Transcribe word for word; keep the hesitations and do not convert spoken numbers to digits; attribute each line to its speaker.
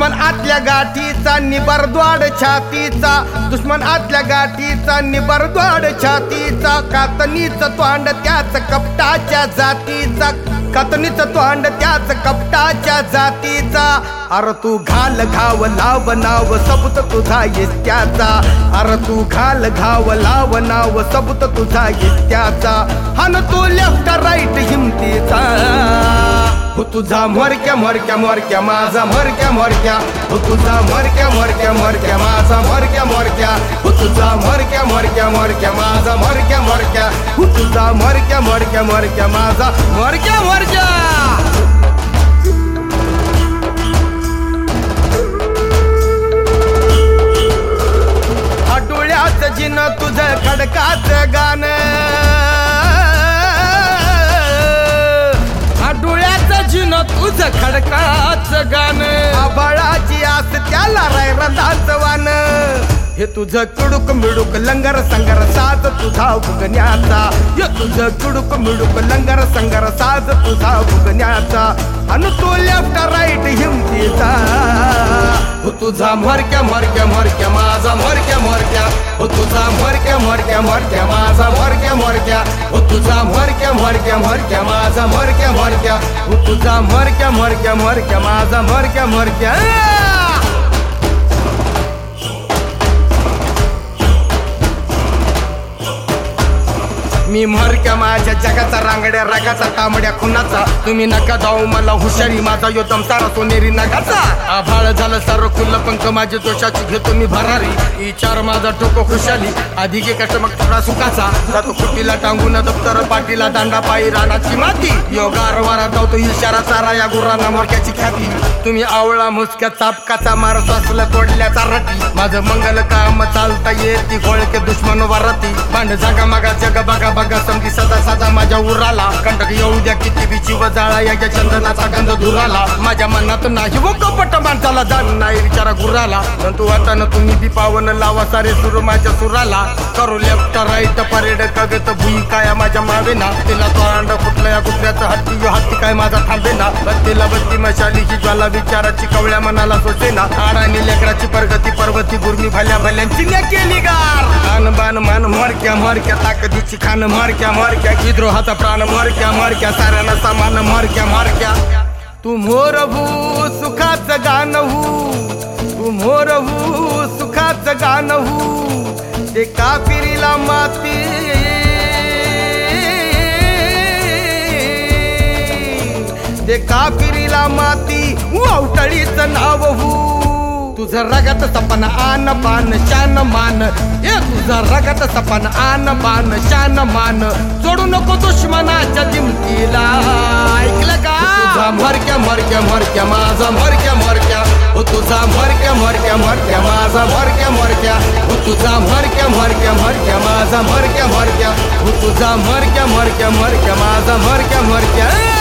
Speaker 1: दुश्मन आतल्या गाठीचा निबरद्वाड छातीचा, दुश्मन आतल्या गाठीचा निबरद्वाड छातीचा, कातनीच तोंड त्याच कपटाच्या जातीचा, कातनीच तोंड त्याच कपटाच्या जातीचा. अर तू घाल घाव लाव नाव सबूत तुझा इत्याचा, अर तू घाल घाव लाव नाव सबूत तुझा इत्याचा. हन तू लेफ्ट राईट हिमतीचा, हो तुझा मोरक्या मोरक्या मोरक्या माझा मोरक्या मोरक्या, हो तुझा मोरक्या मोरक्या मोरक्या माझा मोरक्या मोरक्या, हो तुझा मोरक्या मोरक्या मोरक्या माझा मोरक्या मोरक्या, हो तुझा मोरक्या मोरक्या मोरक्या माझा मोरक्या मोरक्या. डोळ्याचं जिन तुझं खडकाचं गाणं, डोळ्याचं जिन तुझं खडकाचं गाणं, आभाळाची आस त्याला रायरंदाचं वान. हे तुझं कुडुक मिडुक लंगर संगर साज तुझा भुगण्याचा, हे तुझं कुडुक मिडुक लंगर संगर साज तुझा भुगण्याचा. अन तू लेफ्ट राईट हिमतीचा, हो तुझा मोरक्या मोरक्या मोरक्या माझा मोरक्या मोरक्या, हो तुझा मोरक्या मोरक्या मोरक्या माझा मोरक्या मोरक्या, हो तुझा मोरक्या मोरक्या मोरक्या माझा मोरक्या मोरक्या, हो तुझा मोरक्या मोरक्या मोरक्या माझा मोरक्या मोरक्या. मी मोरक्या माझ्या जगाचा रांगड्या रागाचा तांबड्या खुनाचा, तुम्ही नका जाऊ मला हुशारी माझा यो दमसारा सोनेरी नगाचा. आभाळ झालं सारं खुल्लं पंख माझ्या दोषाची घेतो मी भरारी, विचार माझा डोकं खुशाली आधी घे कष्ट मग थोडा सुखाचा. जातो कुटीला टांगून दप्तर पाठीला दांडा पायी रानाची माती, योगार वारा जातो इशारा चारा या गुरांना मोरक्याची ख्याती. तुम्ही आवळा मुसक्या चापकाचा मारत असल्या तोडल्याचा रटी, माझं मंगल काम चालता येते घोळके दुश्मन वरती. भांड जागा मागा जग बघा बघा समजी सदा साधा माझ्या उराला, कंटक येऊ द्या किती बी जीव जाळा या चंदनाचा गंध धुराला. माझ्या मनात नाही व कपट माणसाला जाण नाही विचारा गुराला, परंतु आता तुम्ही बी पावन लावा सारे सुर माझ्या सुराला. करू लेफ्ट राईट परेड कगत भुई काय माझ्या मावेना, तिला तोंड फुटलं या कुत्र्याचं हत्ती यो हत्ती काय माझा थांबेना. बत्तीला बत्ती मशालीची ज्वाला विचाराची कवळ्या मनाला सोसेना, आडानी लेकराची प्रगती पर्वती गुरमी भल्या भल्यांची न्या केली गार. आन बान मान मोरक्या मोरक्या ताकदीची खान मोरक्या मोरक्या, विद्रोहाचा प्राण मोरक्या मोरक्या, साऱ्यांना समान मोरक्या मोरक्या. तू मोरहू सुखाचं गाणहू, तू मोरहू सुखाचं गाणहू, ते कापिरीला माती ते कापिरीला माती वावटळीचं नावहू. तुझं रगत सपन आन बान शान मान, हे तुझं रगत सपन आन बान शान मान, जोडू नको दुश्मनाच्या दिमतीला. ऐकलं का? तुझा मोरक्या मोरक्या मोरक्या माझा मोरक्या मोरक्या, हो तुझा मोरक्या मोरक्या मोरक्या माझा मोरक्या मोरक्या, हो तुझा मोरक्या मोरक्या मोरक्या माझा मोरक्या मोरक्या, हो तुझा मोरक्या मोरक्या मोरक्या माझा मोरक्या मोरक्या.